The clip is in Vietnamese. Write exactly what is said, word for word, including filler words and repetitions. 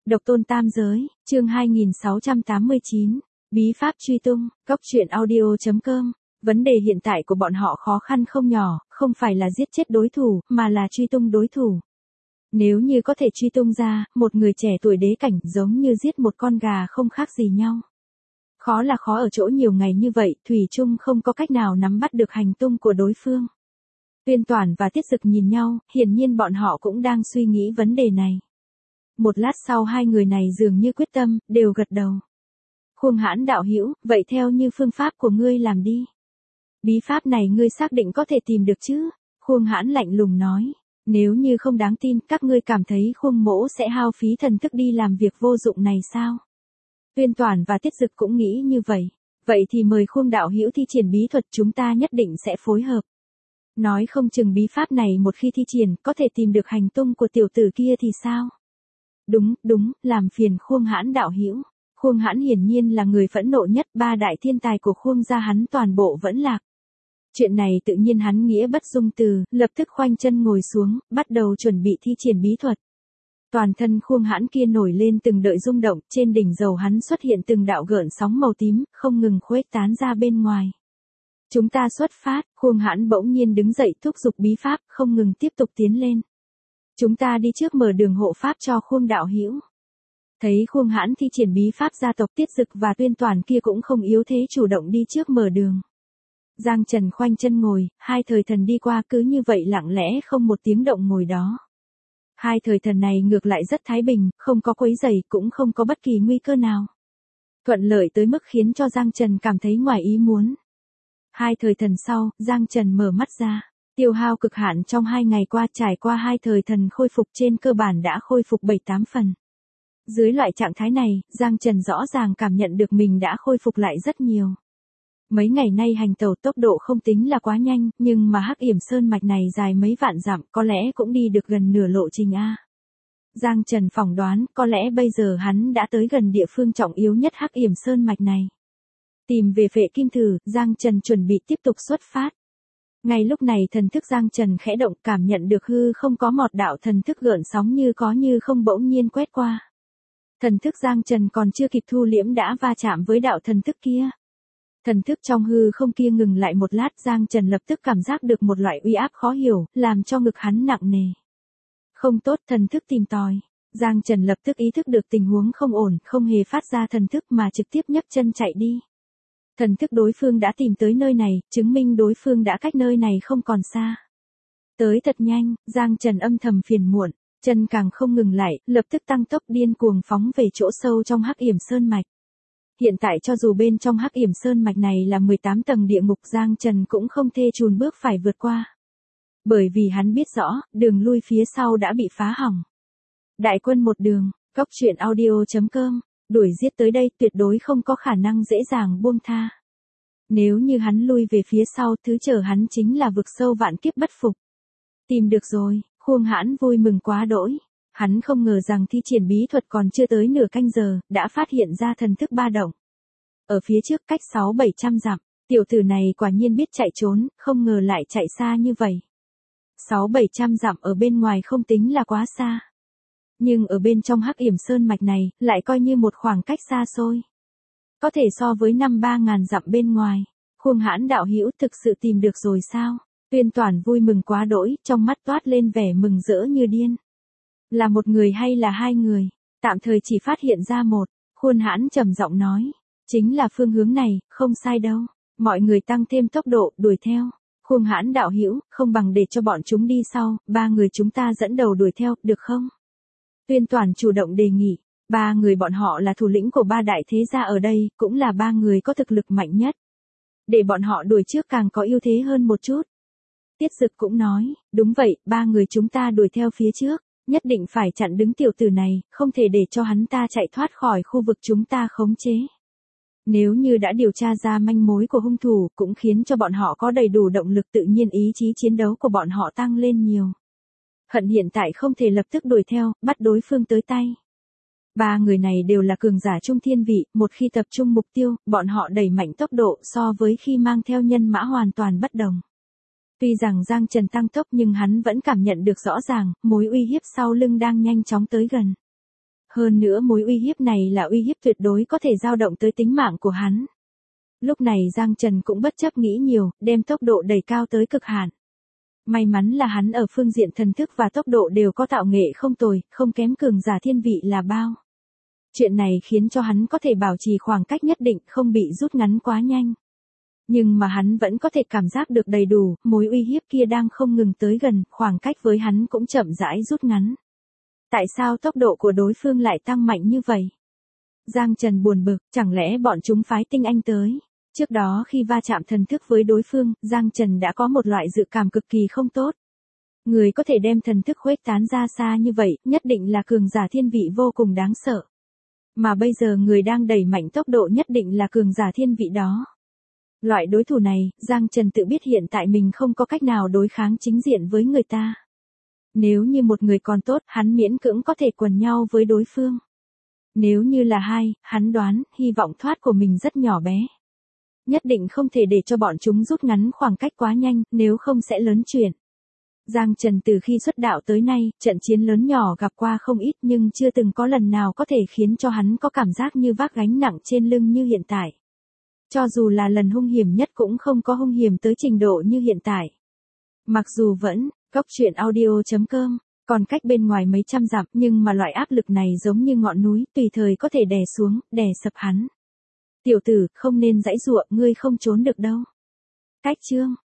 Độc tôn tam giới, chương hai nghìn sáu trăm tám mươi chín, bí pháp truy tung, góc truyện audio chấm com. Vấn đề hiện tại của bọn họ khó khăn không nhỏ, không phải là giết chết đối thủ, mà là truy tung đối thủ. Nếu như có thể truy tung ra, một người trẻ tuổi đế cảnh giống như giết một con gà không khác gì nhau. Khó là khó ở chỗ nhiều ngày như vậy, thủy chung không có cách nào nắm bắt được hành tung của đối phương. Tuyên Toản và Tiết Dực nhìn nhau, hiển nhiên bọn họ cũng đang suy nghĩ vấn đề này. Một lát sau hai người này dường như quyết tâm, đều gật đầu. Khuông Hãn đạo hữu, vậy theo như phương pháp của ngươi làm đi. Bí pháp này ngươi xác định có thể tìm được chứ? Khuông Hãn lạnh lùng nói. Nếu như không đáng tin, các ngươi cảm thấy Khuông mỗ sẽ hao phí thần thức đi làm việc vô dụng này sao? Tuyên Toản và Tiết Dực cũng nghĩ như vậy. Vậy thì mời Khuông đạo hữu thi triển bí thuật, chúng ta nhất định sẽ phối hợp. Nói không chừng bí pháp này một khi thi triển, có thể tìm được hành tung của tiểu tử kia thì sao? Đúng, đúng, làm phiền Khuông Hãn đạo hữu. Khuông Hãn hiển nhiên là người phẫn nộ nhất, ba đại thiên tài của Khuông gia hắn toàn bộ vẫn lạc. Chuyện này tự nhiên hắn nghĩa bất dung từ, lập tức khoanh chân ngồi xuống, bắt đầu chuẩn bị thi triển bí thuật. Toàn thân Khuông Hãn kia nổi lên từng đợt rung động, trên đỉnh đầu hắn xuất hiện từng đạo gợn sóng màu tím, không ngừng khuếch tán ra bên ngoài. Chúng ta xuất phát, Khuông Hãn bỗng nhiên đứng dậy thúc giục bí pháp, không ngừng tiếp tục tiến lên. Chúng ta đi trước mở đường hộ pháp cho Khuông đạo hữu. Thấy Khuông Hãn thi triển bí pháp, gia tộc Tiết Dực và Tuyên Toản kia cũng không yếu thế chủ động đi trước mở đường. Giang Trần khoanh chân ngồi, hai thời thần đi qua cứ như vậy lặng lẽ không một tiếng động ngồi đó. Hai thời thần này ngược lại rất thái bình, không có quấy rầy, cũng không có bất kỳ nguy cơ nào. Thuận lợi tới mức khiến cho Giang Trần cảm thấy ngoài ý muốn. Hai thời thần sau, Giang Trần mở mắt ra. Tiêu hao cực hạn trong hai ngày qua, trải qua hai thời thần khôi phục trên cơ bản đã khôi phục bảy tám phần. Dưới loại trạng thái này, Giang Trần rõ ràng cảm nhận được mình đã khôi phục lại rất nhiều. Mấy ngày nay hành tẩu tốc độ không tính là quá nhanh, nhưng mà Hắc Yểm Sơn mạch này dài mấy vạn dặm, có lẽ cũng đi được gần nửa lộ trình a. Giang Trần phỏng đoán, có lẽ bây giờ hắn đã tới gần địa phương trọng yếu nhất Hắc Yểm Sơn mạch này. Tìm về Phệ Kim Thử, Giang Trần chuẩn bị tiếp tục xuất phát. Ngay lúc này thần thức Giang Trần khẽ động, cảm nhận được hư không có một đạo thần thức gợn sóng như có như không bỗng nhiên quét qua. Thần thức Giang Trần còn chưa kịp thu liễm đã va chạm với đạo thần thức kia. Thần thức trong hư không kia ngừng lại một lát, Giang Trần lập tức cảm giác được một loại uy áp khó hiểu, làm cho ngực hắn nặng nề. Không tốt, thần thức tìm tòi. Giang Trần lập tức ý thức được tình huống không ổn, không hề phát ra thần thức mà trực tiếp nhấc chân chạy đi. Thần thức đối phương đã tìm tới nơi này, chứng minh đối phương đã cách nơi này không còn xa. Tới thật nhanh, Giang Trần âm thầm phiền muộn, chân càng không ngừng lại, lập tức tăng tốc điên cuồng phóng về chỗ sâu trong Hắc Yểm Sơn mạch. Hiện tại cho dù bên trong Hắc Yểm Sơn mạch này là mười tám tầng địa ngục, Giang Trần cũng không thê chùn bước phải vượt qua. Bởi vì hắn biết rõ, đường lui phía sau đã bị phá hỏng. Đại quân một đường, góc truyện audio chấm com, đuổi giết tới đây tuyệt đối không có khả năng dễ dàng buông tha. Nếu như hắn lui về phía sau, thứ chờ hắn chính là vực sâu vạn kiếp bất phục. Tìm được rồi, Khuông Hãn vui mừng quá đỗi. Hắn không ngờ rằng thi triển bí thuật còn chưa tới nửa canh giờ, đã phát hiện ra thần thức ba động. Ở phía trước cách sáu bảy trăm dặm, tiểu tử này quả nhiên biết chạy trốn, không ngờ lại chạy xa như vậy. sáu bảy trăm dặm ở bên ngoài không tính là quá xa. Nhưng ở bên trong Hắc Yểm Sơn mạch này, lại coi như một khoảng cách xa xôi. Có thể so với năm ba ngàn dặm bên ngoài. Khuông Hãn đạo hữu thực sự tìm được rồi sao? Tuyên Toản vui mừng quá đỗi, trong mắt toát lên vẻ mừng rỡ như điên. Là một người hay là hai người? Tạm thời chỉ phát hiện ra một. Khuông Hãn trầm giọng nói. Chính là phương hướng này, không sai đâu. Mọi người tăng thêm tốc độ, đuổi theo. Khuông Hãn đạo hữu, không bằng để cho bọn chúng đi sau, ba người chúng ta dẫn đầu đuổi theo, được không? Tuyên Toản chủ động đề nghị. Ba người bọn họ là thủ lĩnh của ba đại thế gia ở đây, cũng là ba người có thực lực mạnh nhất. Để bọn họ đuổi trước càng có ưu thế hơn một chút. Tiết Dực cũng nói, đúng vậy, ba người chúng ta đuổi theo phía trước, nhất định phải chặn đứng tiểu tử này, không thể để cho hắn ta chạy thoát khỏi khu vực chúng ta khống chế. Nếu như đã điều tra ra manh mối của hung thủ, cũng khiến cho bọn họ có đầy đủ động lực, tự nhiên ý chí chiến đấu của bọn họ tăng lên nhiều. Hận hiện tại không thể lập tức đuổi theo, bắt đối phương tới tay. Ba người này đều là cường giả trung thiên vị, một khi tập trung mục tiêu, bọn họ đẩy mạnh tốc độ so với khi mang theo nhân mã hoàn toàn bất đồng. Tuy rằng Giang Trần tăng tốc nhưng hắn vẫn cảm nhận được rõ ràng, mối uy hiếp sau lưng đang nhanh chóng tới gần. Hơn nữa mối uy hiếp này là uy hiếp tuyệt đối có thể dao động tới tính mạng của hắn. Lúc này Giang Trần cũng bất chấp nghĩ nhiều, đem tốc độ đẩy cao tới cực hạn. May mắn là hắn ở phương diện thần thức và tốc độ đều có tạo nghệ không tồi, không kém cường giả thiên vị là bao. Chuyện này khiến cho hắn có thể bảo trì khoảng cách nhất định, không bị rút ngắn quá nhanh. Nhưng mà hắn vẫn có thể cảm giác được đầy đủ, mối uy hiếp kia đang không ngừng tới gần, khoảng cách với hắn cũng chậm rãi rút ngắn. Tại sao tốc độ của đối phương lại tăng mạnh như vậy? Giang Trần buồn bực, chẳng lẽ bọn chúng phái tinh anh tới? Trước đó khi va chạm thần thức với đối phương, Giang Trần đã có một loại dự cảm cực kỳ không tốt. Người có thể đem thần thức khuếch tán ra xa như vậy, nhất định là cường giả thiên vị vô cùng đáng sợ. Mà bây giờ người đang đẩy mạnh tốc độ nhất định là cường giả thiên vị đó. Loại đối thủ này, Giang Trần tự biết hiện tại mình không có cách nào đối kháng chính diện với người ta. Nếu như một người còn tốt, hắn miễn cưỡng có thể quần nhau với đối phương. Nếu như là hai, hắn đoán, hy vọng thoát của mình rất nhỏ bé. Nhất định không thể để cho bọn chúng rút ngắn khoảng cách quá nhanh, nếu không sẽ lớn chuyện. Giang Trần từ khi xuất đạo tới nay, trận chiến lớn nhỏ gặp qua không ít nhưng chưa từng có lần nào có thể khiến cho hắn có cảm giác như vác gánh nặng trên lưng như hiện tại. Cho dù là lần hung hiểm nhất cũng không có hung hiểm tới trình độ như hiện tại. Mặc dù vẫn, cốc truyện audio chấm com, còn cách bên ngoài mấy trăm dặm nhưng mà loại áp lực này giống như ngọn núi, tùy thời có thể đè xuống, đè sập hắn. Tiểu tử, không nên giãy giụa, ngươi không trốn được đâu. Cách chương